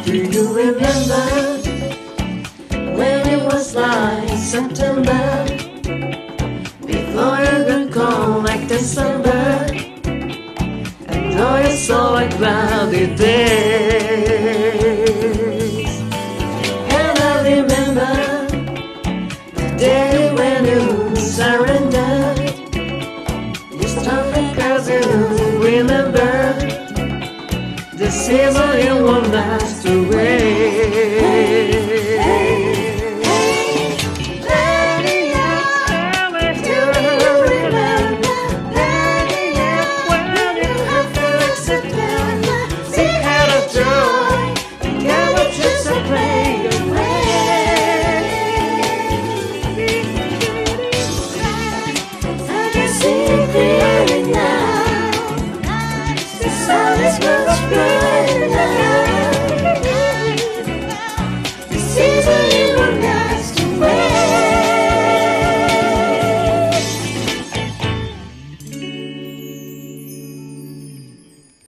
Do you remember when it was like September? Before it got cold like December, enjoy a so cloudy days. And I remember the day when you surrendered. You stopped because you remember the season you won't last away. Clearly now, the sun is much brighter.